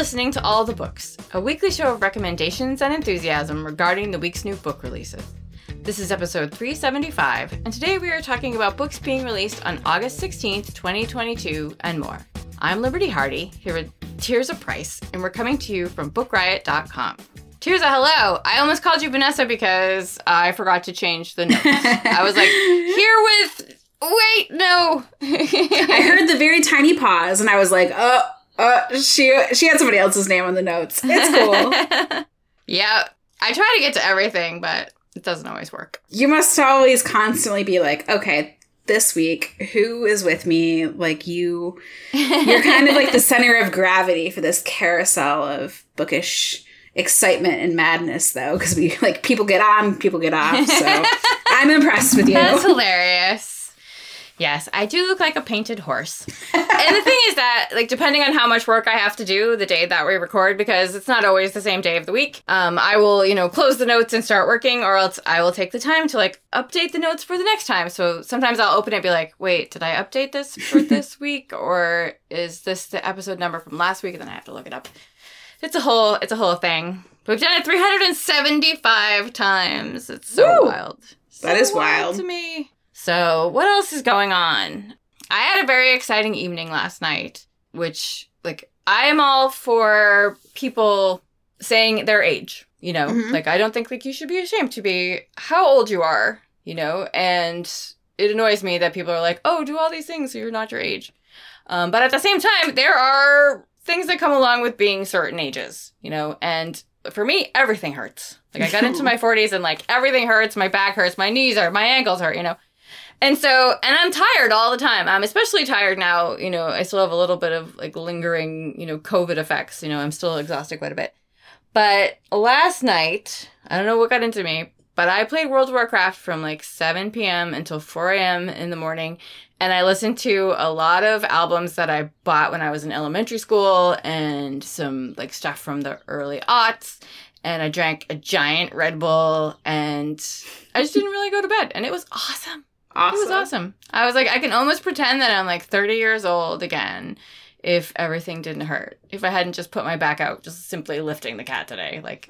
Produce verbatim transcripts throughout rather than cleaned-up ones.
listening to All the Books, a weekly show of recommendations and enthusiasm regarding the week's new book releases. This is episode three seventy-five, and today we are talking about books being released on August sixteenth, twenty twenty-two, and more. I'm Liberty Hardy, here with Tirza Price, and we're coming to you from book riot dot com. Tirza, hello. I almost called you Vanessa because I forgot to change the notes. I was like, here with... Wait, no. I heard the very tiny pause, and I was like, oh, uh, she she had somebody else's name on the notes. It's cool. Yeah, I try to get to everything, but it doesn't always work. You must always constantly be like, okay, this week, who is with me? Like, you, you're kind of like the center of gravity for this carousel of bookish excitement and madness, though, because we, like, people get on, people get off, so I'm impressed with you. That's hilarious. Yes, I do look like a painted horse. And the thing is that, like, depending on how much work I have to do the day that we record, because it's not always the same day of the week, um, I will, you know, close the notes and start working, or else I will take the time to, like, update the notes for the next time. So sometimes I'll open it and be like, wait, did I update this for this week? Or is this the episode number from last week? And then I have to look it up. It's a whole, it's a whole thing. We've done it three hundred seventy-five times. It's so Woo! wild. So That is wild. to me. So, what else is going on? I had a very exciting evening last night, which, like, I am all for people saying their age, you know? Mm-hmm. Like, I don't think, like, you should be ashamed to be how old you are, you know? And it annoys me that people are like, oh, do all these things so you're not your age. Um, but at the same time, there are things that come along with being certain ages, you know? And for me, everything hurts. Like, I got into my forties and, like, everything hurts. My back hurts. My knees hurt. My ankles hurt, you know? And so, and I'm tired all the time. I'm especially tired now. You know, I still have a little bit of, like, lingering, you know, COVID effects. You know, I'm still exhausted quite a bit. But last night, I don't know what got into me, but I played World of Warcraft from, like, seven p.m. until four a.m. in the morning. And I listened to a lot of albums that I bought when I was in elementary school and some, like, stuff from the early aughts. And I drank a giant Red Bull and I just didn't really go to bed. And it was awesome. Awesome. It was awesome. I was like, I can almost pretend that I'm like thirty years old again if everything didn't hurt. If I hadn't just put my back out, just simply lifting the cat today. Like,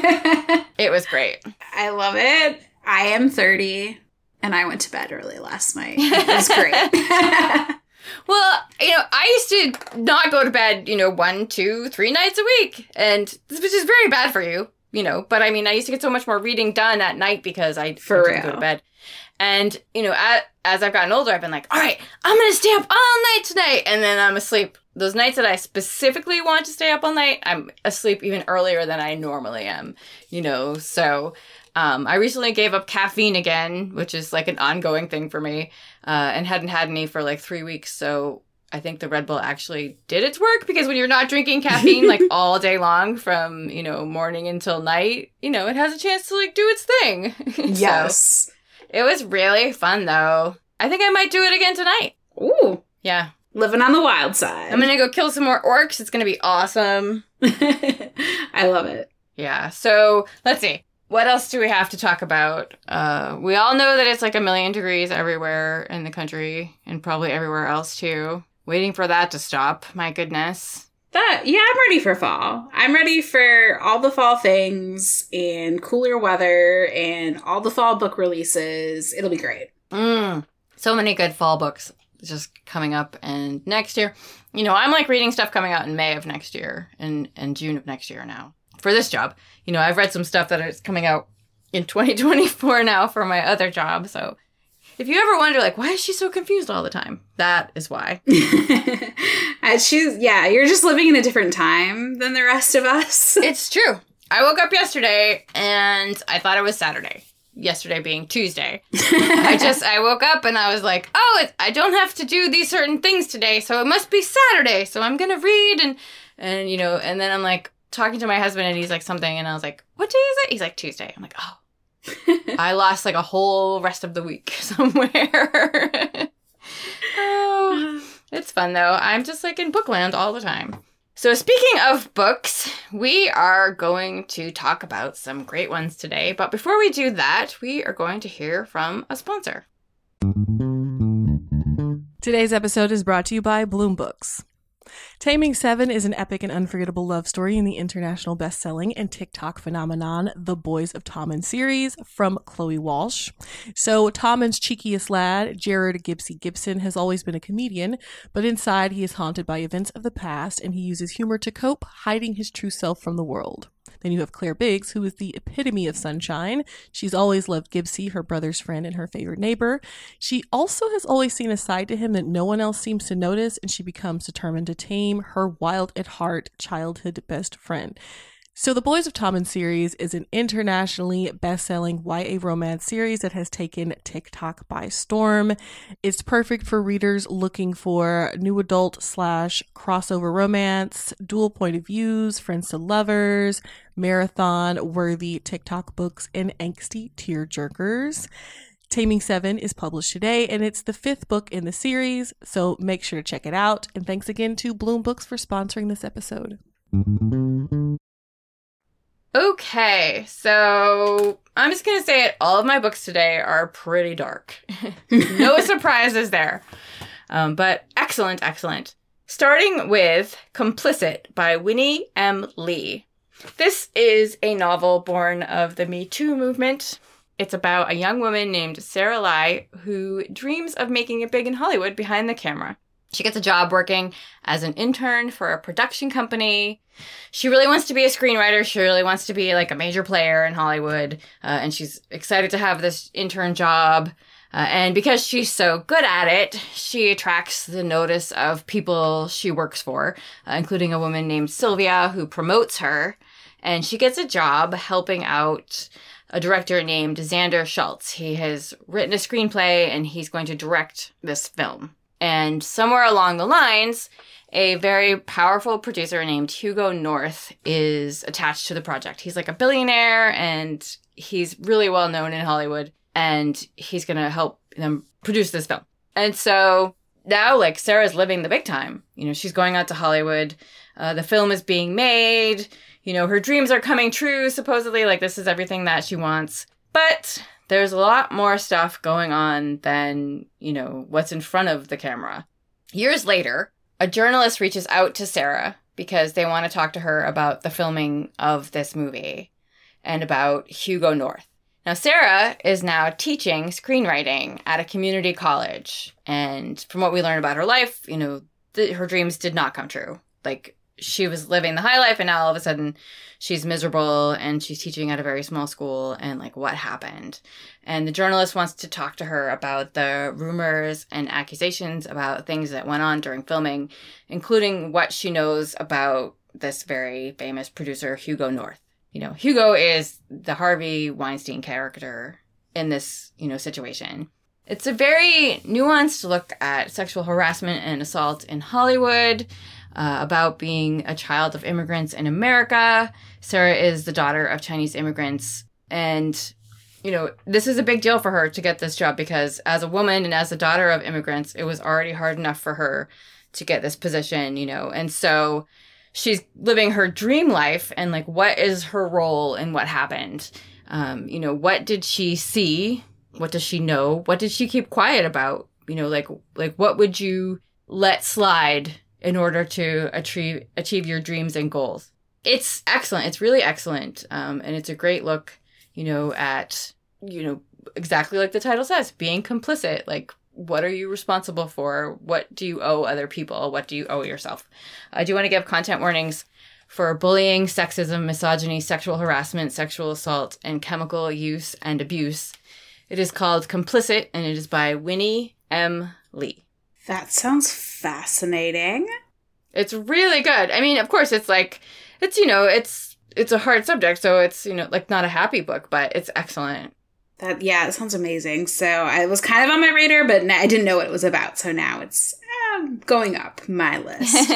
it was great. I love it. I am thirty, and I went to bed early last night. It was great. Well, you know, I used to not go to bed, you know, one, two, three nights a week. And which is very bad for you, you know. But I mean, I used to get so much more reading done at night because I for didn't real. go to bed. And, you know, at, as I've gotten older, I've been like, all right, I'm going to stay up all night tonight. And then I'm asleep. Those nights that I specifically want to stay up all night, I'm asleep even earlier than I normally am, you know. So um, I recently gave up caffeine again, which is like an ongoing thing for me, uh, and hadn't had any for like three weeks. So I think the Red Bull actually did its work, because when you're not drinking caffeine like all day long from, you know, morning until night, you know, it has a chance to like do its thing. Yes. So, it was really fun, though. I think I might do it again tonight. Ooh. Yeah. Living on the wild side. I'm going to go kill some more orcs. It's going to be awesome. I love it. Yeah. So, let's see. What else do we have to talk about? Uh, we all know that it's like a million degrees everywhere in the country, and probably everywhere else, too. Waiting for that to stop. My goodness. That, yeah, I'm ready for fall. I'm ready for all the fall things and cooler weather and all the fall book releases. It'll be great. Mm, so many good fall books just coming up. And next year, you know, I'm like reading stuff coming out in May of next year and, and June of next year now for this job. You know, I've read some stuff that is coming out in twenty twenty-four now for my other job. So if you ever wonder, like, why is she so confused all the time? That is why. uh, she's, yeah, you're just living in a different time than the rest of us. It's true. I woke up yesterday and I thought it was Saturday. Yesterday being Tuesday. I just, I woke up and I was like, oh, it, I don't have to do these certain things today, so it must be Saturday. So I'm going to read and, and, you know, and then I'm like talking to my husband and he's like something and I was like, what day is it? He's like, Tuesday. I'm like, oh. I lost like a whole rest of the week somewhere. Oh, it's fun though. I'm just like in bookland all the time. So speaking of books, we are going to talk about some great ones today. But before we do that, we are going to hear from a sponsor. Today's episode is brought to you by Bloom Books. Taming Seven is an epic and unforgettable love story in the international best-selling and TikTok phenomenon The Boys of Tommen series from Chloe Walsh. So Tommen's cheekiest lad, Jared Gibbsy Gibson, has always been a comedian, but inside he is haunted by events of the past and he uses humor to cope, hiding his true self from the world. Then you have Claire Biggs, who is the epitome of sunshine. She's always loved Gibbsy, her brother's friend and her favorite neighbor. She also has always seen a side to him that no one else seems to notice, and she becomes determined to tame her wild at heart childhood best friend. So The Boys of Tommen series is an internationally best-selling Y A romance series that has taken TikTok by storm. It's perfect for readers looking for new adult slash crossover romance, dual point of views, friends to lovers, marathon-worthy TikTok books, and angsty tearjerkers. Taming Seven is published today, and it's the fifth book in the series, so make sure to check it out. And thanks again to Bloom Books for sponsoring this episode. Okay, so I'm just going to say it. All of my books today are pretty dark. No surprises there. Um, but excellent, excellent. Starting with Complicit by Winnie M. Lee. This is a novel born of the Me Too movement. It's about a young woman named Sarah Lai who dreams of making it big in Hollywood behind the camera. She gets a job working as an intern for a production company. She really wants to be a screenwriter. She really wants to be like a major player in Hollywood. Uh, and she's excited to have this intern job. Uh, and because she's so good at it, she attracts the notice of people she works for, uh, including a woman named Sylvia who promotes her. And she gets a job helping out a director named Xander Schultz. He has written a screenplay and he's going to direct this film. And somewhere along the lines, a very powerful producer named Hugo North is attached to the project. He's like a billionaire and he's really well known in Hollywood and he's going to help them produce this film. And so now, like, Sarah's living the big time. You know, she's going out to Hollywood. Uh, the film is being made. You know, her dreams are coming true, supposedly. Like, this is everything that she wants. But there's a lot more stuff going on than, you know, what's in front of the camera. Years later, a journalist reaches out to Sarah because they want to talk to her about the filming of this movie and about Hugo North. Now, Sarah is now teaching screenwriting at a community college. And from what we learn about her life, you know, th- her dreams did not come true. Like, she was living the high life and now all of a sudden she's miserable and she's teaching at a very small school and like what happened. And the journalist wants to talk to her about the rumors and accusations about things that went on during filming, including what she knows about this very famous producer, Hugo North. You know, Hugo is the Harvey Weinstein character in this, you know, situation. It's a very nuanced look at sexual harassment and assault in Hollywood. Uh, about being a child of immigrants in America. Sarah is the daughter of Chinese immigrants. And, you know, this is a big deal for her to get this job because as a woman and as a daughter of immigrants, it was already hard enough for her to get this position, you know. And so she's living her dream life and, like, what is her role in what happened? Um, you know, what did she see? What does she know? What did she keep quiet about? You know, like, like what would you let slide in order to achieve achieve your dreams and goals? It's excellent. It's really excellent. Um, and it's a great look, you know, at, you know, exactly like the title says, being complicit. Like, what are you responsible for? What do you owe other people? What do you owe yourself? I do want to give content warnings for bullying, sexism, misogyny, sexual harassment, sexual assault, and chemical use and abuse. It is called Complicit, and it is by Winnie M. Lee. That sounds fascinating. It's really good. I mean, of course, it's like, it's, you know, it's it's a hard subject, so it's, you know, like not a happy book, but it's excellent. That yeah, it sounds amazing. So I was kind of on my radar, but I didn't know what it was about. So now it's uh, going up my list.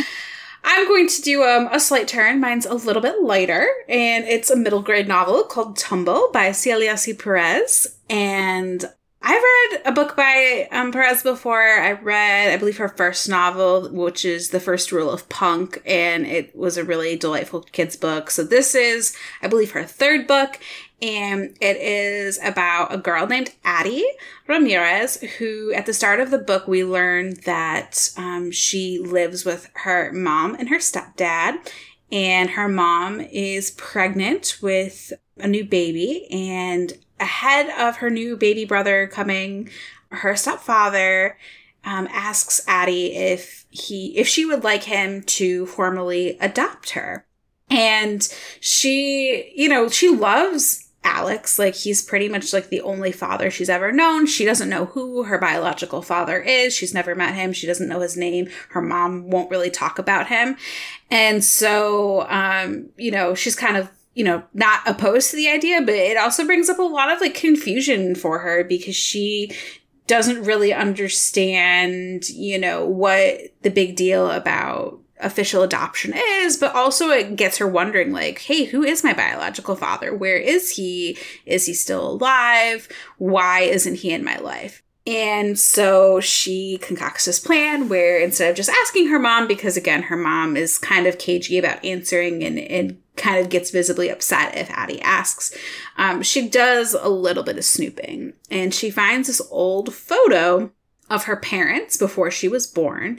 I'm going to do um, a slight turn. Mine's a little bit lighter, and it's a middle grade novel called Tumble by Celia C. Perez. And I've read a book by um, Perez before. I read, I believe, her first novel, which is The First Rule of Punk, and it was a really delightful kids' book. So this is, I believe, her third book, And it is about a girl named Addie Ramirez, who at the start of the book, we learn that um, she lives with her mom and her stepdad. And her mom is pregnant with a new baby. And ahead of her new baby brother coming, her stepfather um, asks Addie if he if she would like him to formally adopt her. And she, you know, she loves Alex. Like, he's pretty much like the only father she's ever known. She doesn't know who her biological father is. She's never met him. She doesn't know his name. Her mom won't really talk about him. And so, um, you know, she's kind of, you know, not opposed to the idea, but it also brings up a lot of like confusion for her because she doesn't really understand, you know, what the big deal about official adoption is, but also it gets her wondering, like, hey, who is my biological father? Where is he? Is he still alive? Why isn't he in my life? And so she concocts this plan where instead of just asking her mom, because again, her mom is kind of cagey about answering and, and kind of gets visibly upset if Addie asks, um, she does a little bit of snooping. And she finds this old photo of her parents before she was born.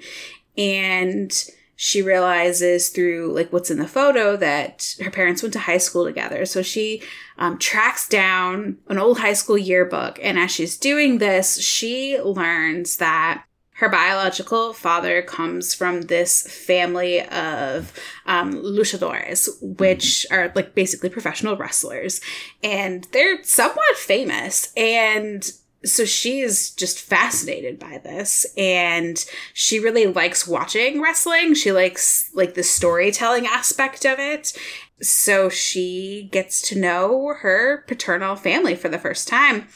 And she realizes through like what's in the photo that her parents went to high school together. So she um, tracks down an old high school yearbook. And as she's doing this, she learns that her biological father comes from this family of um, luchadores, which are like basically professional wrestlers. And they're somewhat famous. And so she is just fascinated by this, and she really likes watching wrestling. She likes like the storytelling aspect of it. So she gets to know her paternal family for the first time.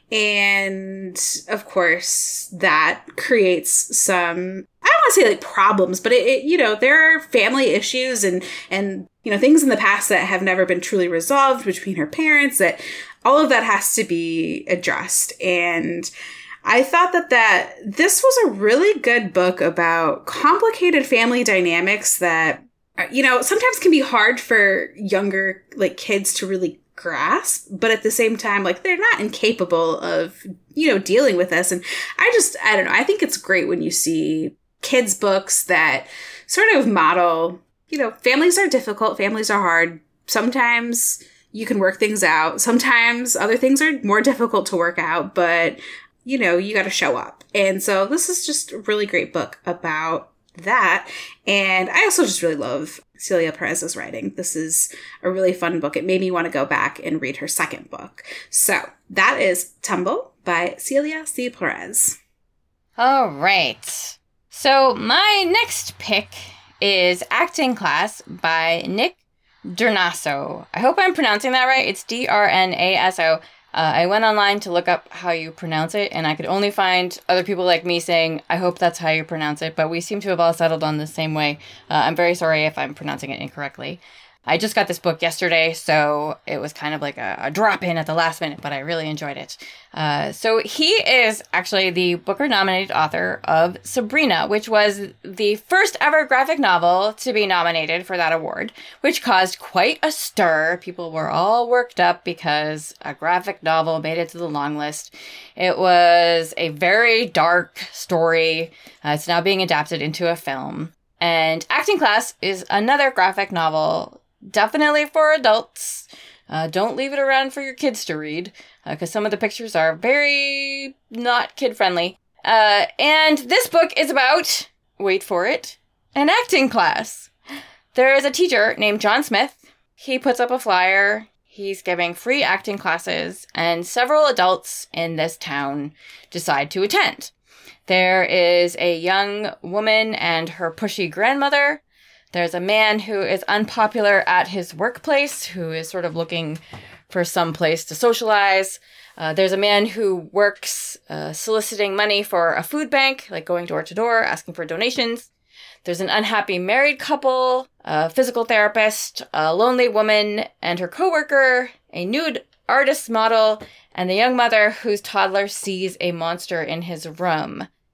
And of course, that creates some, I don't want to say like problems, but it, it, you know, there are family issues and, and, you know, things in the past that have never been truly resolved between her parents, that all of that has to be addressed. And I thought that, that this was a really good book about complicated family dynamics that, you know, sometimes can be hard for younger, like, kids to really grasp, but at the same time, like, they're not incapable of, you know, dealing with this. And I just, I don't know, I think it's great when you see kids' books that sort of model, you know, families are difficult, families are hard. Sometimes you can work things out. Sometimes other things are more difficult to work out, but, you know, you got to show up. And so this is just a really great book about that. And I also just really love Celia Perez's writing. This is a really fun book. It made me want to go back and read her second book. So that is Tumble by Celia C. Perez. All right. So my next pick is Acting Class by Nick Drnaso. I hope I'm pronouncing that right. It's D R N A S O. Uh, I went online to look up how you pronounce it, and I could only find other people like me saying, I hope that's how you pronounce it, but we seem to have all settled on the same way. Uh, I'm very sorry if I'm pronouncing it incorrectly. I just got this book yesterday, so it was kind of like a, a drop-in at the last minute, but I really enjoyed it. Uh, so he is actually the Booker-nominated author of Sabrina, which was the first ever graphic novel to be nominated for that award, which caused quite a stir. People were all worked up because a graphic novel made it to the long list. It was a very dark story. Uh, it's now being adapted into a film. And Acting Class is another graphic novel, definitely for adults. Uh, don't leave it around for your kids to read, because uh, some of the pictures are very not kid-friendly. Uh, and this book is about, wait for it, an acting class. There is a teacher named John Smith. He puts up a flyer. He's giving free acting classes, and several adults in this town decide to attend. There is a young woman and her pushy grandmother. There's a man who is unpopular at his workplace, who is sort of looking for some place to socialize. Uh, there's a man who works uh, soliciting money for a food bank, like going door to door, asking for donations. There's an unhappy married couple, a physical therapist, a lonely woman and her coworker, a nude artist model, and a young mother whose toddler sees a monster in his room.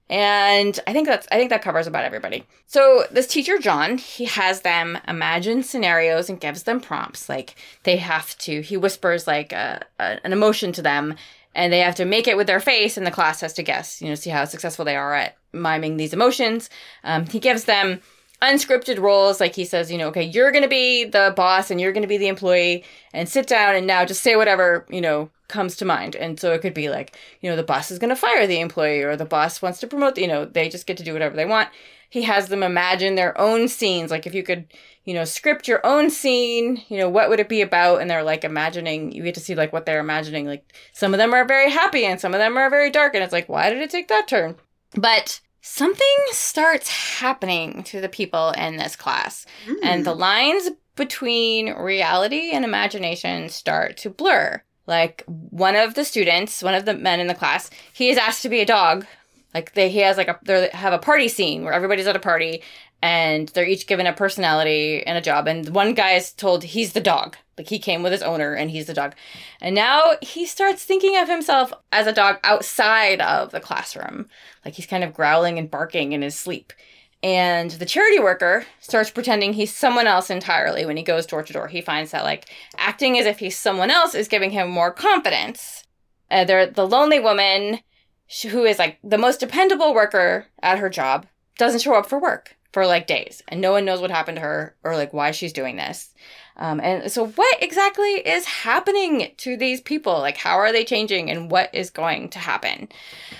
And I think that's I think that covers about everybody. So this teacher, John, he has them imagine scenarios and gives them prompts. Like they have to, he whispers like a, a, an emotion to them, and they have to make it with their face, and the class has to guess, you know, see how successful they are at miming these emotions. Um, he gives them unscripted roles. Like he says, you know, okay, you're going to be the boss and you're going to be the employee, and sit down and now just say whatever, you know, comes to mind. And so it could be like, you know, the boss is going to fire the employee, or the boss wants to promote, the, you know, they just get to do whatever they want. He has them imagine their own scenes. Like if you could, you know, script your own scene, you know, what would it be about? And they're like imagining, you get to see like what they're imagining. Like some of them are very happy and some of them are very dark. And it's like, why did it take that turn? But something starts happening to the people in this class. Mm. And the lines between reality and imagination start to blur. Like one of the students, one of the men in the class, he is asked to be a dog. Like they, he has like a, they have a party scene where everybody's at a party and they're each given a personality and a job. And one guy is told he's the dog. Like he came with his owner and he's the dog. And now he starts thinking of himself as a dog outside of the classroom. Like he's kind of growling and barking in his sleep. And the charity worker starts pretending he's someone else entirely when he goes door to door. He finds that, like, acting as if he's someone else is giving him more confidence. Uh, they're, the lonely woman, who is, like, the most dependable worker at her job, doesn't show up for work for, like, days. And no one knows what happened to her or, like, why she's doing this. Um, and so what exactly is happening to these people? Like, how are they changing and what is going to happen?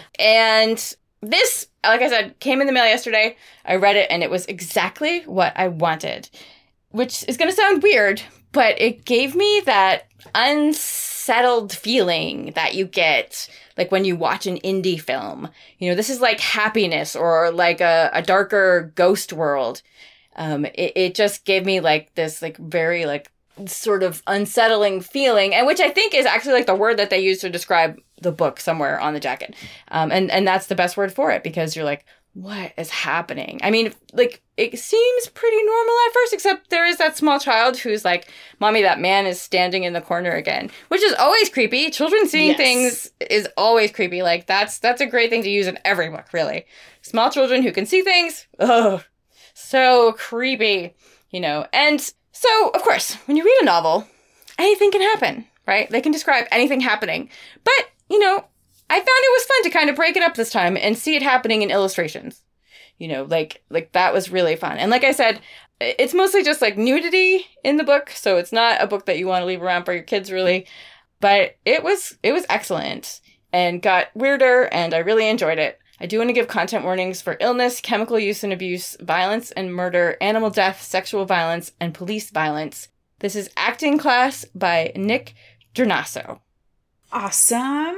And this, like I said, came in the mail yesterday. I read it and it was exactly what I wanted, which is going to sound weird, but it gave me that unsettled feeling that you get like when you watch an indie film. You know, this is like Happiness or like a, a darker Ghost World. Um, it, it just gave me like this like very like sort of unsettling feeling, and which I think is actually like the word that they use to describe the book somewhere on the jacket. Um, and, and that's the best word for it, because you're like, what is happening? I mean, like, it seems pretty normal at first, except there is that small child who's like, Mommy, that man is standing in the corner again, which is always creepy. Children seeing yes. things is always creepy. Like, that's, that's a great thing to use in every book, really. Small children who can see things. Ugh, so creepy, you know? And so, of course, when you read a novel, anything can happen, right? They can describe anything happening. But, you know, I found it was fun to kind of break it up this time and see it happening in illustrations. You know, like, like that was really fun. And like I said, it's mostly just like nudity in the book. So it's not a book that you want to leave around for your kids, really. But it was, it was excellent and got weirder, and I really enjoyed it. I do want to give content warnings for illness, chemical use and abuse, violence and murder, animal death, sexual violence, and police violence. This is Acting Class by Nick Drnaso. Awesome.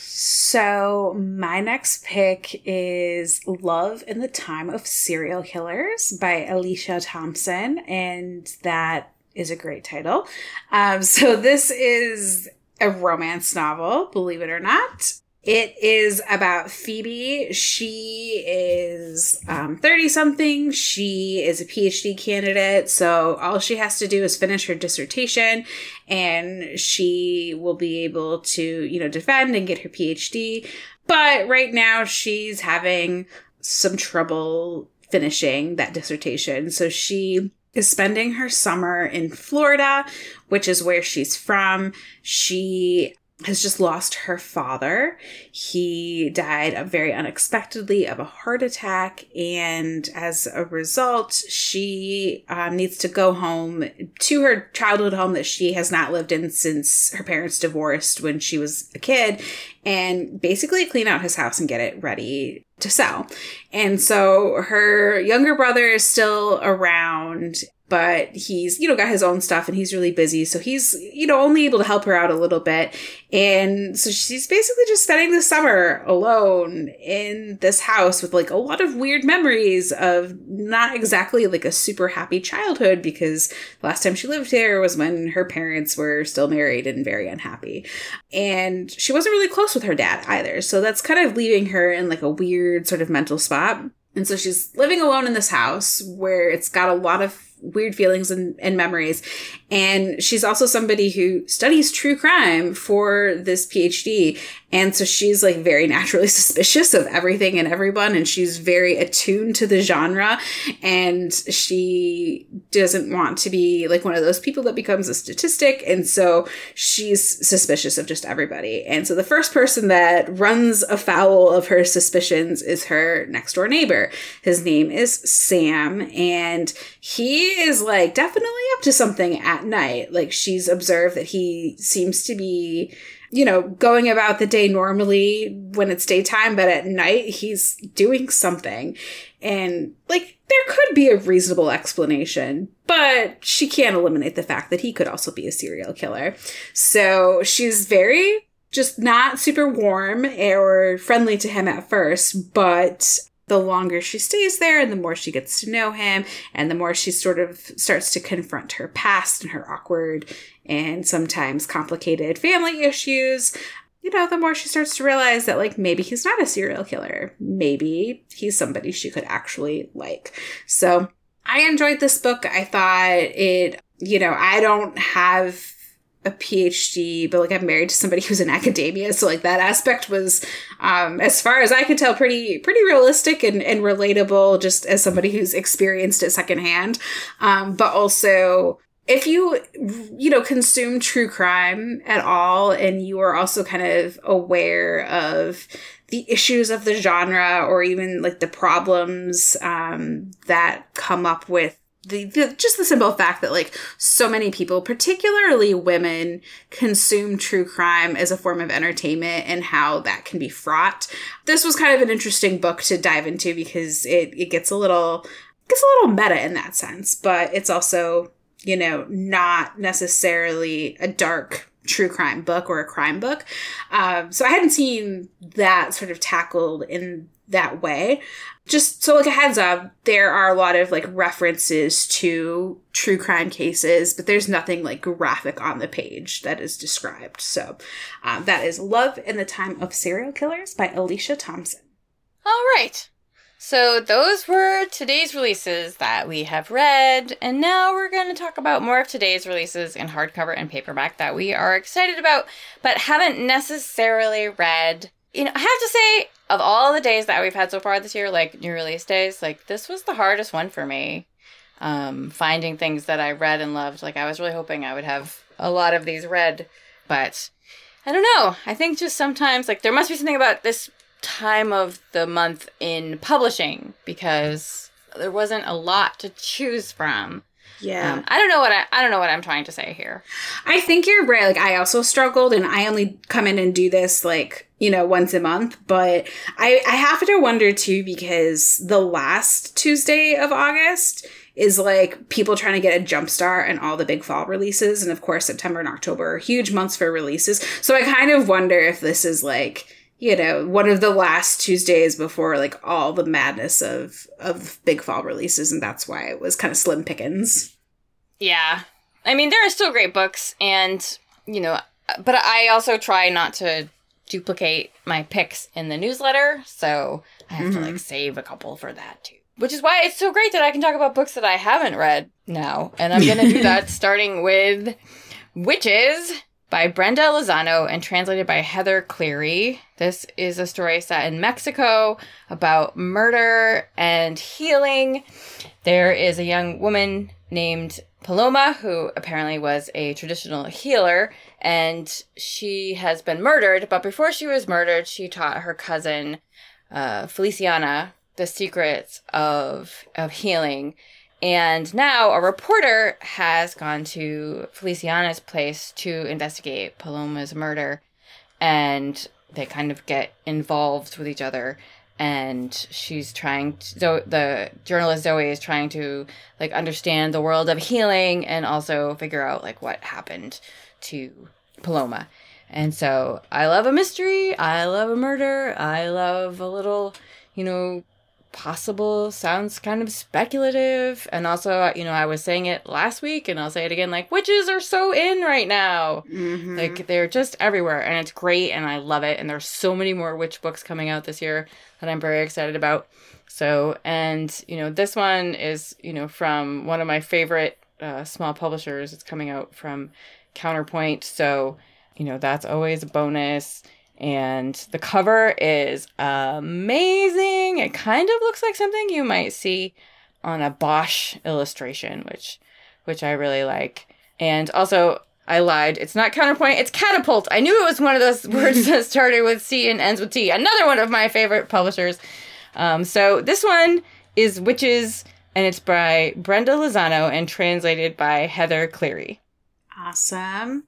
So my next pick is Love in the Time of Serial Killers by Alicia Thompson, and that is a great title. Um, so this is a romance novel, believe it or not. It is about Phoebe. She is um, thirty-something. She is a P H D candidate, so all she has to do is finish her dissertation, and she will be able to, you know, defend and get her P H D. But right now, she's having some trouble finishing that dissertation, so she is spending her summer in Florida, which is where she's from. She has just lost her father. He died very unexpectedly of a heart attack, and as a result, she um, needs to go home to her childhood home that she has not lived in since her parents divorced when she was a kid, and basically clean out his house and get it ready to sell. And so her younger brother is still around, but he's, you know, got his own stuff and he's really busy. So he's, you know, only able to help her out a little bit. And so she's basically just spending the summer alone in this house with like a lot of weird memories of not exactly like a super happy childhood, because the last time she lived here was when her parents were still married and very unhappy. And she wasn't really close with her dad either. So that's kind of leaving her in like a weird sort of mental spot. And so she's living alone in this house where it's got a lot of weird feelings and, and memories. And she's also somebody who studies true crime for this PhD. And so she's like very naturally suspicious of everything and everyone. And she's very attuned to the genre. And she doesn't want to be like one of those people that becomes a statistic. And so she's suspicious of just everybody. And so the first person that runs afoul of her suspicions is her next door neighbor. His name is Sam. And he is like definitely up to something at night. Like she's observed that he seems to be, you know, going about the day normally when it's daytime, but at night he's doing something. And like there could be a reasonable explanation, but she can't eliminate the fact that he could also be a serial killer. So she's very just not super warm or friendly to him at first, but the longer she stays there and the more she gets to know him and the more she sort of starts to confront her past and her awkward and sometimes complicated family issues, you know, the more she starts to realize that, like, maybe he's not a serial killer. Maybe he's somebody she could actually like. So I enjoyed this book. I thought it, you know, I don't have a PhD, but like I'm married to somebody who's in academia. So like that aspect was, um, as far as I can tell, pretty, pretty realistic and, and relatable just as somebody who's experienced it secondhand. Um, but also if you, you know, consume true crime at all, and you are also kind of aware of the issues of the genre or even like the problems, um, that come up with The, the just the simple fact that like so many people, particularly women, consume true crime as a form of entertainment and how that can be fraught. This was kind of an interesting book to dive into because it, it gets a little gets a little meta in that sense, but it's also, you know, not necessarily a dark true crime book or a crime book. Um, so I hadn't seen that sort of tackled in that way. Just so like a heads up, there are a lot of like references to true crime cases, but there's nothing like graphic on the page that is described. So um, that is Love in the Time of Serial Killers by Alicia Thompson. All right. So those were today's releases that we have read. And now we're going to talk about more of today's releases in hardcover and paperback that we are excited about, but haven't necessarily read. You know, I have to say, of all the days that we've had so far this year, like new release days, like this was the hardest one for me. Um, finding things that I read and loved. Like I was really hoping I would have a lot of these read, but I don't know. I think just sometimes like there must be something about this time of the month in publishing because there wasn't a lot to choose from. Yeah. Um, I don't know what I, I don't know what I'm trying to say here. I think you're right. Like I also struggled and I only come in and do this like, you know, once a month, but I, I have to wonder too, because the last Tuesday of August is like people trying to get a jump start on all the big fall releases. And of course, September and October are huge months for releases. So I kind of wonder if this is like, you know, one of the last Tuesdays before like all the madness of, of big fall releases. And that's why it was kind of slim pickings. Yeah. I mean, there are still great books and, you know, but I also try not to duplicate my picks in the newsletter. So I have mm-hmm. to like save a couple for that too. Which is why it's so great that I can talk about books that I haven't read now. And I'm going to do that starting with Witches by Brenda Lozano and translated by Heather Cleary. This is a story set in Mexico about murder and healing. There is a young woman named Paloma who apparently was a traditional healer, and she has been murdered. But before she was murdered, she taught her cousin, uh, Feliciana, the secrets of of healing. And now a reporter has gone to Feliciana's place to investigate Paloma's murder. And they kind of get involved with each other. And she's trying to, so the journalist Zoe is trying to like understand the world of healing and also figure out like what happened to Paloma. And so I love a mystery. I love a murder. I love a little, you know, possible sounds kind of speculative. And also, you know, I was saying it last week and I'll say it again, like, witches are so in right now. Mm-hmm. Like, they're just everywhere and it's great and I love it. And there's so many more witch books coming out this year that I'm very excited about. So, and, you know, this one is, you know, from one of my favorite uh, small publishers. It's coming out from Counterpoint. So, you know, that's always a bonus. And the cover is amazing. It kind of looks like something you might see on a Bosch illustration, which which I really like. And also, I lied. It's not Counterpoint. It's Catapult. I knew it was one of those words that started with C and ends with T. Another one of my favorite publishers. Um, so this one is Witches, and it's by Brenda Lozano and translated by Heather Cleary. Awesome.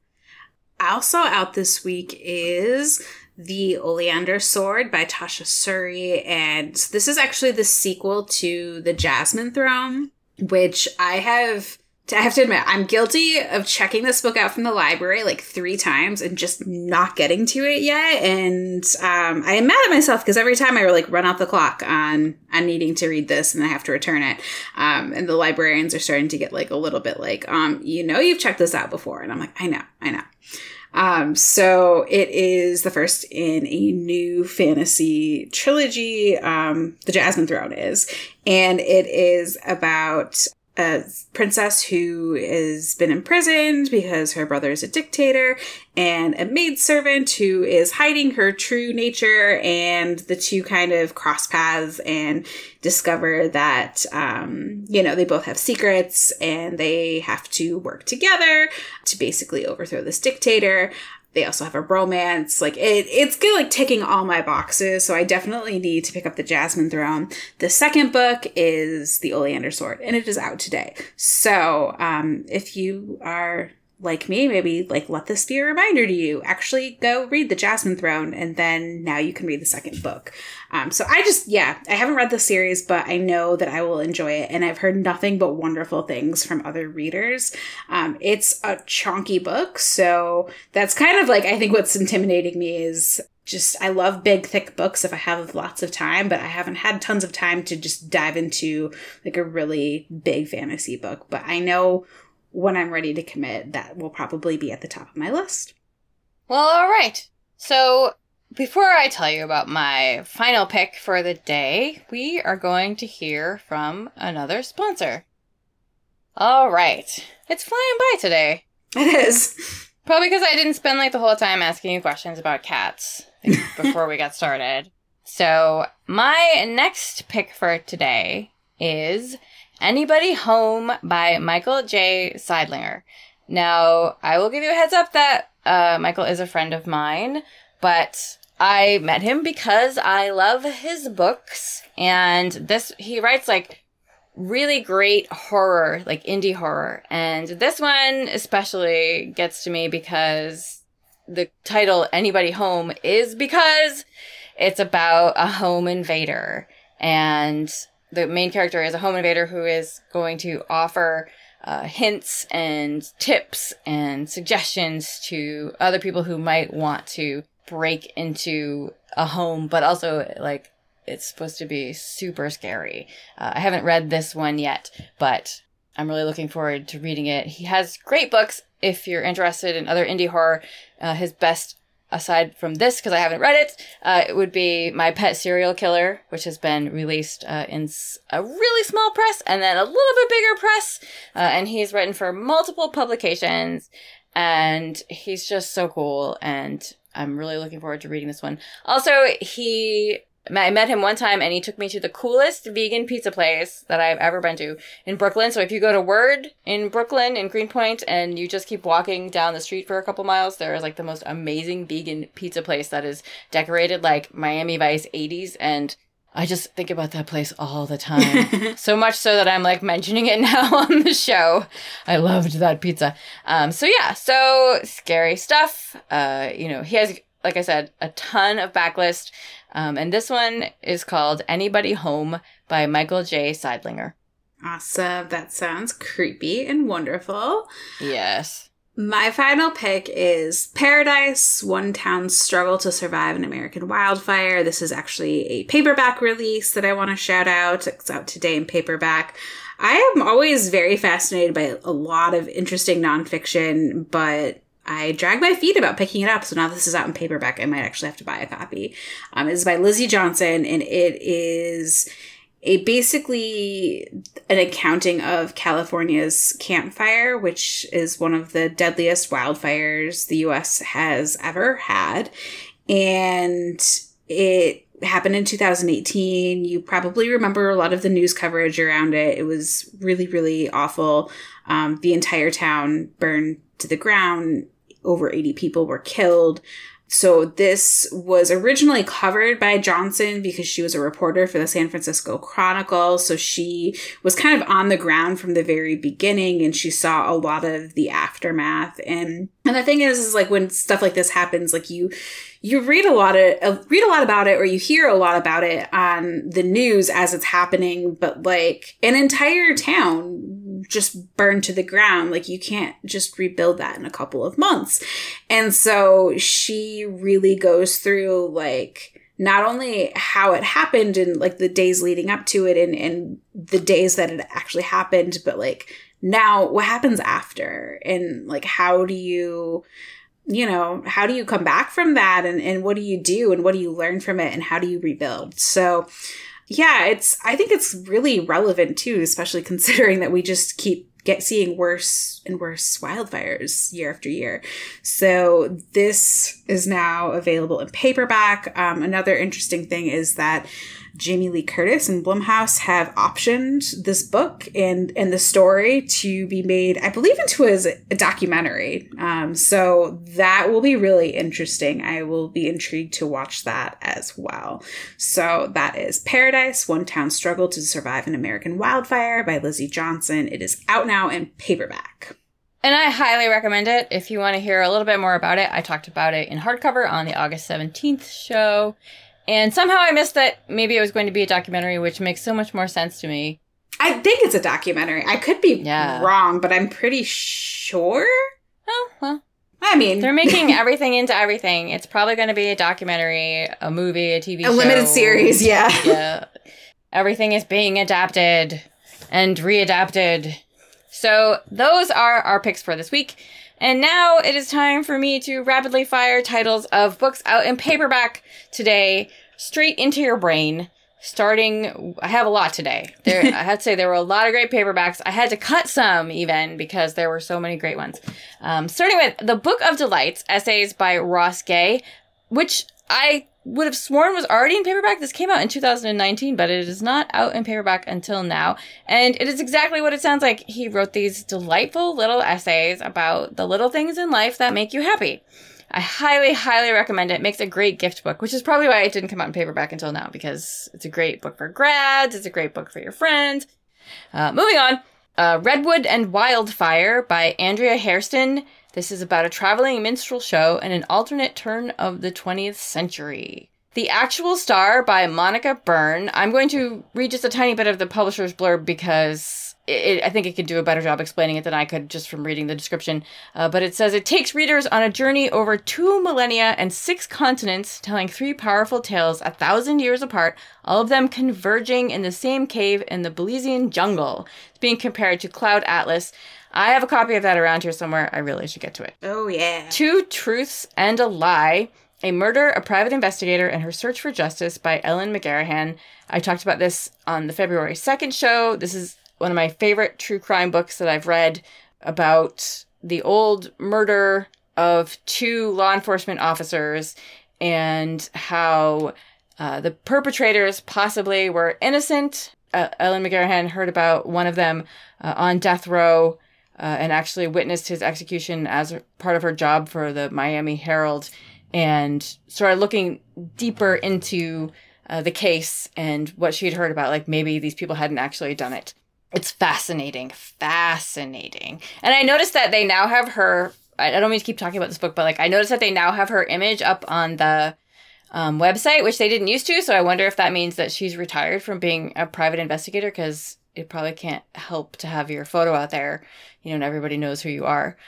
Also out this week is The Oleander Sword by Tasha Suri, and this is actually the sequel to The Jasmine Throne, which I have, I have to admit, I'm guilty of checking this book out from the library like three times and just not getting to it yet, and um, I am mad at myself because every time I like run out the clock on, on needing to read this and I have to return it, um, and the librarians are starting to get like a little bit like, um, you know, you've checked this out before, and I'm like, I know, I know. Um, so it is the first in a new fantasy trilogy, um, The Jasmine Throne is, and it is about a princess who has been imprisoned because her brother is a dictator, and a maidservant who is hiding her true nature, and the two kind of cross paths and discover that, um, you know, they both have secrets and they have to work together to basically overthrow this dictator. They also have a romance. Like, it, it's good, like, ticking all my boxes, so I definitely need to pick up The Jasmine Throne. The second book is The Oleander Sword, and it is out today. So, um, if you are like me, maybe, like, let this be a reminder to you. Actually, go read The Jasmine Throne, and then now you can read the second book. Um, so I just, yeah, I haven't read the series, but I know that I will enjoy it, and I've heard nothing but wonderful things from other readers. Um, it's a chunky book, so that's kind of like, I think what's intimidating me is just, I love big, thick books if I have lots of time, but I haven't had tons of time to just dive into, like, a really big fantasy book. But I know when I'm ready to commit, that will probably be at the top of my list. Well, all right. So before I tell you about my final pick for the day, we are going to hear from another sponsor. All right. It's flying by today. It is. Probably because I didn't spend like the whole time asking you questions about cats before we got started. So my next pick for today is Anybody Home by Michael J. Seidlinger. Now, I will give you a heads up that uh, Michael is a friend of mine, but I met him because I love his books. And this, he writes like really great horror, like indie horror. And this one especially gets to me because the title, Anybody Home, is because it's about a home invader. And the main character is a home invader who is going to offer uh, hints and tips and suggestions to other people who might want to break into a home, but also, like, it's supposed to be super scary. Uh, I haven't read this one yet, but I'm really looking forward to reading it. He has great books if you're interested in other indie horror. Uh, his best, aside from this, because I haven't read it, uh, it would be My Pet Serial Killer, which has been released uh, in a really small press and then a little bit bigger press. Uh, and he's written for multiple publications, and he's just so cool. And I'm really looking forward to reading this one. Also, he... I met him one time and he took me to the coolest vegan pizza place that I've ever been to in Brooklyn. So if you go to Word in Brooklyn, in Greenpoint, and you just keep walking down the street for a couple miles, there is like the most amazing vegan pizza place that is decorated like Miami Vice eighties. And I just think about that place all the time. So much so that I'm like mentioning it now on the show. I loved that pizza. Um, so yeah, so scary stuff. Uh, you know, he has, like I said, a ton of backlist. Um, and this one is called Anybody Home by Michael J. Seidlinger. Awesome. That sounds creepy and wonderful. Yes. My final pick is Paradise, One Town's Struggle to Survive an American Wildfire. This is actually a paperback release that I want to shout out. It's out today in paperback. I am always very fascinated by a lot of interesting nonfiction, but I drag my feet about picking it up. So now this is out in paperback. I might actually have to buy a copy. Um, it's by Lizzie Johnson, and it is a basically an accounting of California's Camp Fire, which is one of the deadliest wildfires the U S has ever had. And it happened in two thousand eighteen. You probably remember a lot of the news coverage around it. It was really, really awful. Um, the entire town burned to the ground. Over eighty people were killed. So this was originally covered by Johnson because she was a reporter for the San Francisco Chronicle. So she was kind of on the ground from the very beginning, and she saw a lot of the aftermath. And and the thing is, is like when stuff like this happens, like you you read a lot of uh, read a lot about it, or you hear a lot about it on the news as it's happening. But like an entire town just burned to the ground. Like you can't just rebuild that in a couple of months. And so she really goes through like not only how it happened and like the days leading up to it and, and the days that it actually happened, but like now what happens after, and like how do you, you know, how do you come back from that, and, and what do you do, and what do you learn from it, and how do you rebuild? So yeah, it's, I think it's really relevant too, especially considering that we just keep get seeing worse and worse wildfires year after year. So this is now available in paperback. Um, another interesting thing is that Jamie Lee Curtis and Blumhouse have optioned this book and, and the story to be made, I believe, into a, a documentary. Um, so that will be really interesting. I will be intrigued to watch that as well. So that is Paradise, One Town's Struggle to Survive an American Wildfire by Lizzie Johnson. It is out now in paperback. And I highly recommend it. If you want to hear a little bit more about it, I talked about it in hardcover on the August seventeenth show. And somehow I missed that maybe it was going to be a documentary, which makes so much more sense to me. I think it's a documentary. I could be yeah. wrong, but I'm pretty sure. Oh, well. I mean, they're making everything into everything. It's probably going to be a documentary, a movie, a T V a show. A limited series, yeah. Yeah. Everything is being adapted and readapted. So those are our picks for this week. And now it is time for me to rapidly fire titles of books out in paperback today, straight into your brain. Starting, I have a lot today. There, I had to say there were a lot of great paperbacks. I had to cut some even because there were so many great ones. Um, starting with The Book of Delights, essays by Ross Gay, which I would have sworn was already in paperback. This came out in two thousand nineteen, but it is not out in paperback until now. And it is exactly what it sounds like. He wrote these delightful little essays about the little things in life that make you happy. I highly, highly recommend it. It makes a great gift book, which is probably why it didn't come out in paperback until now, because it's a great book for grads. It's a great book for your friends. Uh, moving on. Uh, Redwood and Wildfire by Andrea Hairston. This is about a traveling minstrel show and an alternate turn of the twentieth century. The Actual Star by Monica Byrne. I'm going to read just a tiny bit of the publisher's blurb because it, I think it could do a better job explaining it than I could just from reading the description. Uh, but it says, it takes readers on a journey over two millennia and six continents, telling three powerful tales a thousand years apart, all of them converging in the same cave in the Belizean jungle. It's being compared to Cloud Atlas. I have a copy of that around here somewhere. I really should get to it. Oh, yeah. Two Truths and a Lie. A Murder, a Private Investigator, and Her Search for Justice by Ellen McGarrahan. I talked about this on the February second show. This is one of my favorite true crime books that I've read about the old murder of two law enforcement officers and how uh, the perpetrators possibly were innocent. Uh, Ellen McGarrahan heard about one of them uh, on death row uh, and actually witnessed his execution as part of her job for the Miami Herald, and started looking deeper into uh, the case and what she'd heard about, like maybe these people hadn't actually done it. It's fascinating, fascinating. And I noticed that they now have her, I don't mean to keep talking about this book, but like I noticed that they now have her image up on the um, website, which they didn't used to. So I wonder if that means that she's retired from being a private investigator, because it probably can't help to have your photo out there, you know, and everybody knows who you are.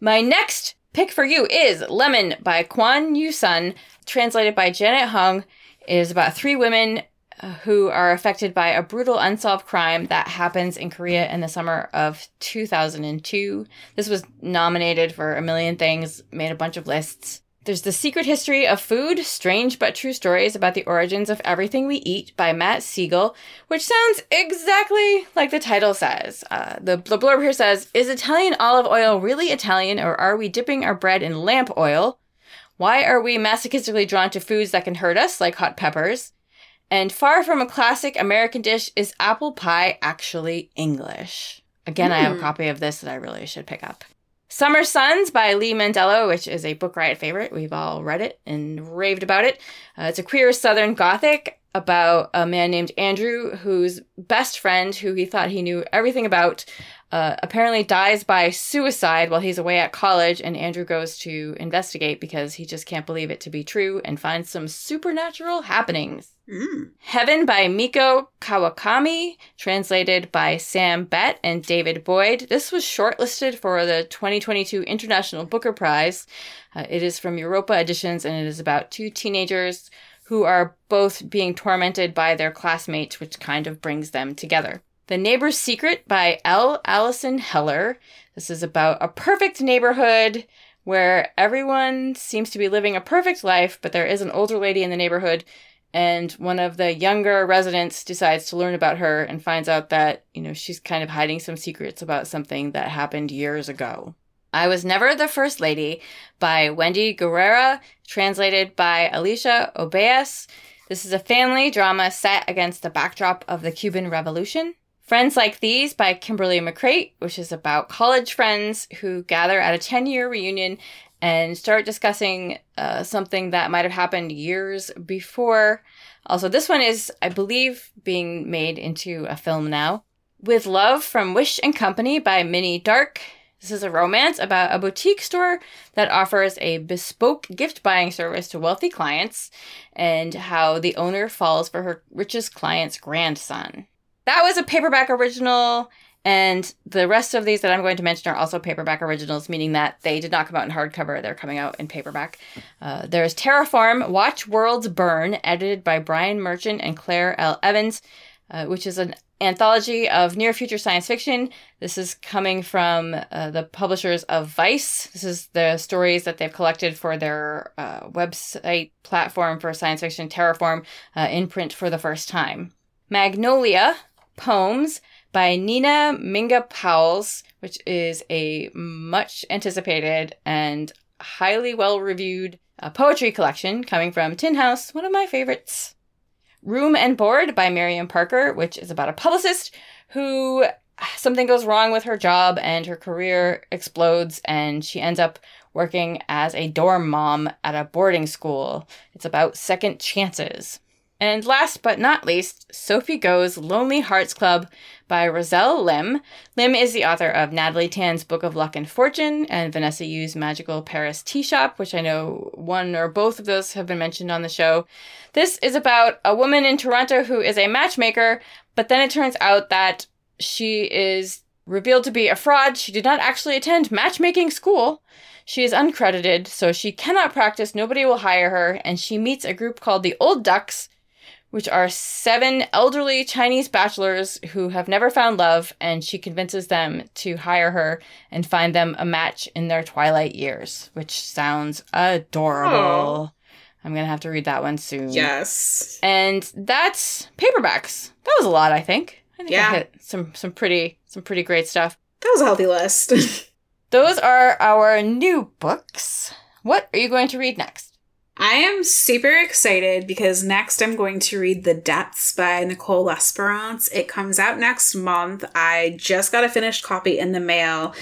My next pick for you is Lemon by Kwon Yu-sun, translated by Janet Hung. It is about three women who are affected by a brutal unsolved crime that happens in Korea in the summer of two thousand two. This was nominated for a million things, made a bunch of lists. There's The Secret History of Food, Strange But True Stories About the Origins of Everything We Eat by Matt Siegel, which sounds exactly like the title says. Uh, the, the blurb here says, is Italian olive oil really Italian, or are we dipping our bread in lamp oil? Why are we masochistically drawn to foods that can hurt us, like hot peppers? And far from a classic American dish, is apple pie actually English? Again, mm. I have a copy of this that I really should pick up. Summer Suns by Lee Mandello, which is a Book Riot favorite. We've all read it and raved about it. Uh, it's a queer Southern Gothic about a man named Andrew, whose best friend, who he thought he knew everything about, uh, apparently dies by suicide while he's away at college, and Andrew goes to investigate because he just can't believe it to be true and finds some supernatural happenings. Mm. Heaven by Miko Kawakami, translated by Sam Bett and David Boyd. This was shortlisted for the twenty twenty-two International Booker Prize. Uh, it is from Europa Editions, and it is about two teenagers who are both being tormented by their classmates, which kind of brings them together. The Neighbor's Secret by L. Allison Heller. This is about a perfect neighborhood where everyone seems to be living a perfect life, but there is an older lady in the neighborhood, and one of the younger residents decides to learn about her and finds out that, you know, she's kind of hiding some secrets about something that happened years ago. I Was Never the First Lady by Wendy Guerrera, translated by Alicia Obeas. This is a family drama set against the backdrop of the Cuban Revolution. Friends Like These by Kimberly McCreight, which is about college friends who gather at a ten-year reunion and start discussing uh, something that might have happened years before. Also, this one is, I believe, being made into a film now. With Love from Wish and Company by Minnie Dark. This is a romance about a boutique store that offers a bespoke gift-buying service to wealthy clients and how the owner falls for her richest client's grandson. That was a paperback original, and the rest of these that I'm going to mention are also paperback originals, meaning that they did not come out in hardcover. They're coming out in paperback. Uh, there's Terraform, Watch Worlds Burn, edited by Brian Merchant and Claire L. Evans, uh, which is an anthology of near-future science fiction. This is coming from uh, the publishers of Vice. This is the stories that they've collected for their uh, website platform for science fiction, Terraform, uh, in print for the first time. Magnolia, Poems by Nina Minga Powles, which is a much anticipated and highly well-reviewed uh, poetry collection coming from Tin House, one of my favorites. Room and Board by Miriam Parker, which is about a publicist who something goes wrong with her job and her career explodes and she ends up working as a dorm mom at a boarding school. It's about second chances. And last but not least, Sophie Go's Lonely Hearts Club by Roselle Lim. Lim is the author of Natalie Tan's Book of Luck and Fortune and Vanessa Yu's Magical Paris Tea Shop, which I know one or both of those have been mentioned on the show. This is about a woman in Toronto who is a matchmaker, but then it turns out that she is revealed to be a fraud. She did not actually attend matchmaking school. She is uncredited, so she cannot practice, nobody will hire her, and she meets a group called the Old Ducks, which are seven elderly Chinese bachelors who have never found love, and she convinces them to hire her and find them a match in their twilight years, which sounds adorable. Oh. I'm going to have to read that one soon. Yes. And that's paperbacks. That was a lot, I think. I think yeah. I hit some, some pretty some pretty great stuff. That was a healthy list. Those are our new books. What are you going to read next? I am super excited because next I'm going to read The Depths by Nicole L'Esperance. It comes out next month. I just got a finished copy in the mail,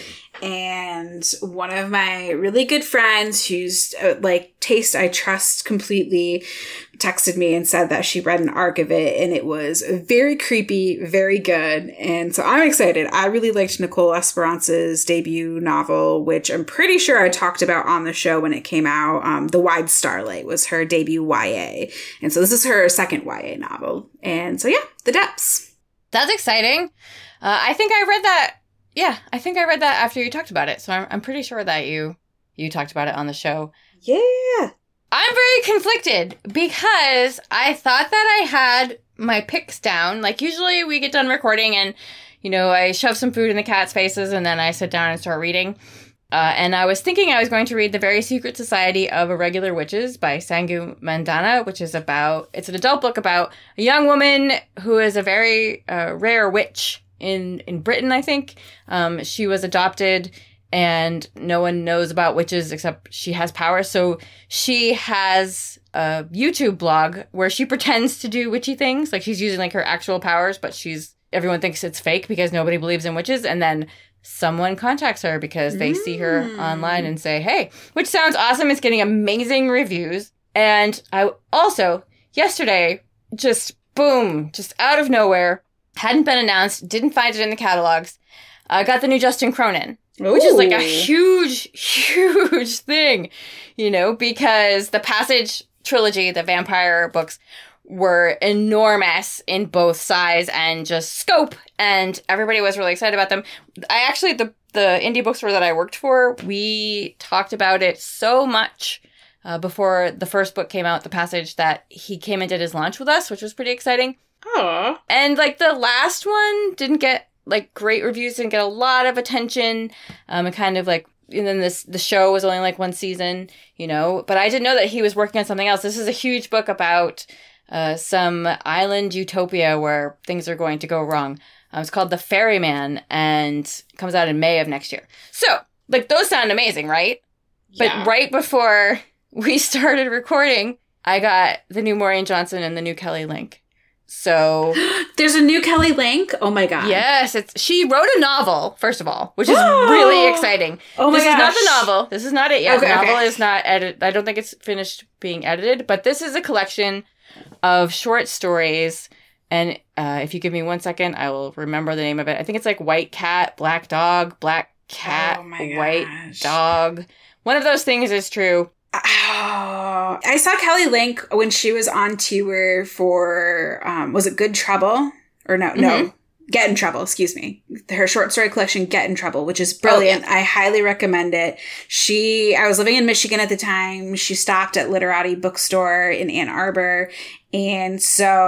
and one of my really good friends who's uh, like taste I trust completely texted me and said that she read an arc of it and it was very creepy, very good. And so I'm excited. I really liked Nicole Esperance's debut novel, which I'm pretty sure I talked about on the show when it came out. Um, The Wide Starlight was her debut Y A. And so this is her second Y A novel. And so yeah, The Depths. That's exciting. Uh, I think I read that Yeah, I think I read that after you talked about it, so I'm, I'm pretty sure that you you talked about it on the show. Yeah. I'm very conflicted because I thought that I had my picks down. Like, usually we get done recording and, you know, I shove some food in the cat's faces and then I sit down and start reading. Uh, and I was thinking I was going to read The Very Secret Society of Irregular Witches by Sangu Mandana, which is about, it's an adult book about a young woman who is a very uh, rare witch in, in Britain, I think. Um, she was adopted and no one knows about witches except she has powers. So she has a YouTube blog where she pretends to do witchy things. Like, she's using like her actual powers, but she's, everyone thinks it's fake because nobody believes in witches. And then someone contacts her because they mm. see her online and say, hey, which sounds awesome. It's getting amazing reviews. And I also, yesterday, just boom, just out of nowhere, hadn't been announced, didn't find it in the catalogs, I uh, got the new Justin Cronin. Ooh. Which is like a huge, huge thing, you know, because the Passage trilogy, the vampire books, were enormous in both size and just scope, and everybody was really excited about them. I actually, the, the indie bookstore that I worked for, we talked about it so much uh, before the first book came out, The Passage, that he came and did his launch with us, which was pretty exciting. Aww. And like the last one didn't get like great reviews, didn't get a lot of attention, um, and kind of like, and then this the show was only like one season, you know. But I didn't know that he was working on something else. This is a huge book about uh, some island utopia where things are going to go wrong. Um, it's called The Ferryman, and comes out in May of next year. So, like, those sound amazing, right? Yeah. But right before we started recording, I got the new Maureen Johnson and the new Kelly Link. So there's a new Kelly Link. Oh my god! Yes, it's she wrote a novel first of all, which is really exciting. Oh my This gosh. is not the novel. This is not it yet. Okay, the novel okay. is not edited. I don't think it's finished being edited. But this is a collection of short stories. And uh, if you give me one second, I will remember the name of it. I think it's like White Cat, Black Dog, Black Cat, Oh my White gosh. Dog. One of those things is true. Oh, I saw Kelly Link when she was on tour for, um, was it Good Trouble? Or no, Mm-hmm. no, Get in Trouble, excuse me. Her short story collection, Get in Trouble, which is brilliant. Oh, yeah. I highly recommend it. She, I was living in Michigan at the time. She stopped at Literati Bookstore in Ann Arbor. And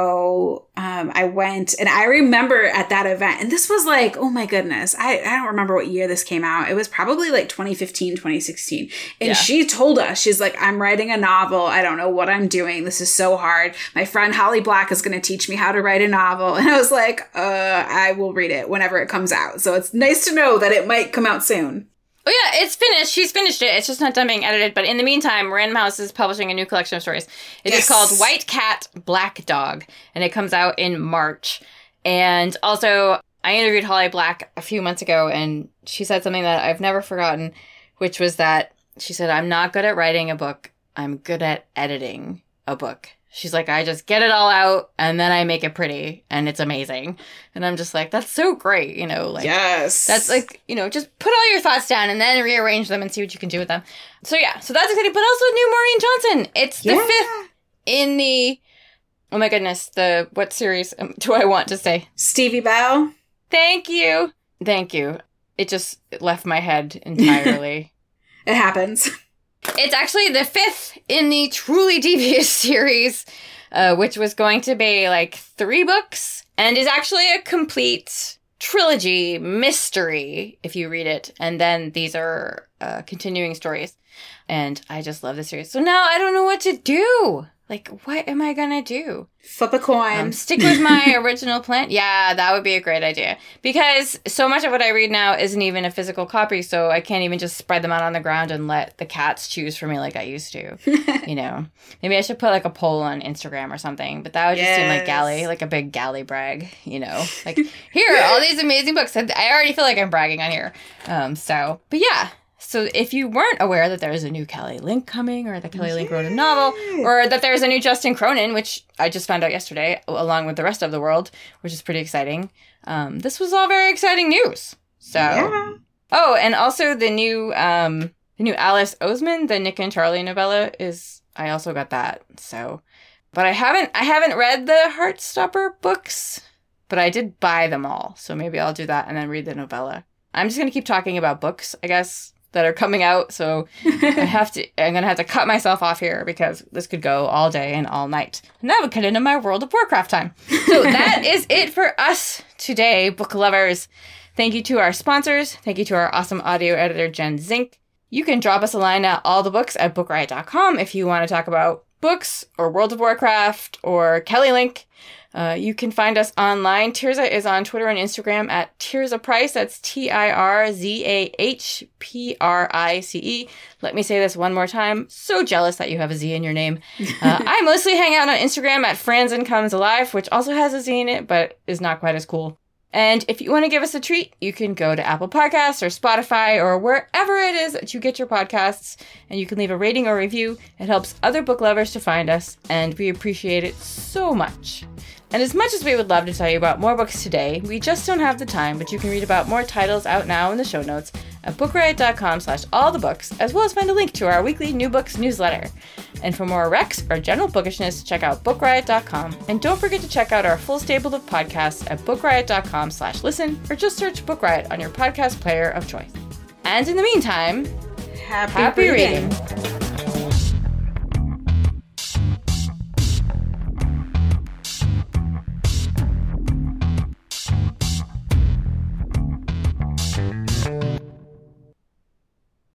so um, I went, and I remember at that event, and this was like, oh my goodness, I, I don't remember what year this came out. It was probably like twenty fifteen, twenty sixteen. And Yeah. she told us, she's like, I'm writing a novel. I don't know what I'm doing. This is so hard. My friend Holly Black is going to teach me how to write a novel. And I was like, uh, I will read it whenever it comes out. So it's nice to know that it might come out soon. Oh, yeah, it's finished. She's finished it. It's just not done being edited. But in the meantime, Random House is publishing a new collection of stories. It Yes. is called White Cat, Black Dog, and it comes out in March. And also, I interviewed Holly Black a few months ago, and she said something that I've never forgotten, which was that she said, I'm not good at writing a book. I'm good at editing a book. She's like, I just get it all out, and then I make it pretty, and it's amazing. And I'm just like, that's so great, you know? Like, Yes. that's like, you know, just put all your thoughts down and then rearrange them and see what you can do with them. So yeah, so that's exciting. But also new Maureen Johnson. It's the Yeah. fifth in the, oh my goodness, the, what series um, do I want to say? Stevie Bell. Thank you. Thank you. It just left my head entirely. It happens. It's actually the fifth in the Truly Devious series, uh, which was going to be like three books and is actually a complete trilogy mystery if you read it. And then these are uh, continuing stories. And I just love the series. So now I don't know what to do. Like, what am I going to do? Flip a coin. Um, stick with my original plan? Yeah, that would be a great idea. Because so much of what I read now isn't even a physical copy, so I can't even just spread them out on the ground and let the cats choose for me like I used to. You know? Maybe I should put like a poll on Instagram or something, but that would just seem like Yes. galley, like a big galley brag, you know? Like, here are all these amazing books. I already feel like I'm bragging on here. Um, so, but yeah. So if you weren't aware that there's a new Kelly Link coming, or that Kelly Link wrote a novel, or that there's a new Justin Cronin, which I just found out yesterday, along with the rest of the world, which is pretty exciting. Um, this was all very exciting news. So, Yeah. oh, and also the new, um, the new Alice Oseman, the Nick and Charlie novella is, I also got that. So, but I haven't, I haven't read the Heartstopper books, but I did buy them all. So maybe I'll do that and then read the novella. I'm just going to keep talking about books, I guess, that are coming out. So I have to, I'm going to have to cut myself off here because this could go all day and all night. And that would cut into my World of Warcraft time. So that is it for us today, book lovers. Thank you to our sponsors. Thank you to our awesome audio editor, Jen Zink. You can drop us a line at allthebooks at book riot dot com if you want to talk about books or World of Warcraft or Kelly Link. Uh, you can find us online. Tirza is on Twitter and Instagram at Tirza Price. That's T I R Z A H P R I C E. Let me say this one more time. So jealous that you have a Z in your name. Uh, I mostly hang out on Instagram at Franzen Comes Alive, which also has a Z in it, but is not quite as cool. And if you want to give us a treat, you can go to Apple Podcasts or Spotify or wherever it is that you get your podcasts, and you can leave a rating or review. It helps other book lovers to find us, and we appreciate it so much. And as much as we would love to tell you about more books today, we just don't have the time, but you can read about more titles out now in the show notes at book riot dot com slash all the books, as well as find a link to our weekly new books newsletter. And for more recs or general bookishness, check out book riot dot com. And don't forget to check out our full stable of podcasts at book riot dot com slash listen, or just search Book Riot on your podcast player of choice. And in the meantime, Happy, happy reading. reading.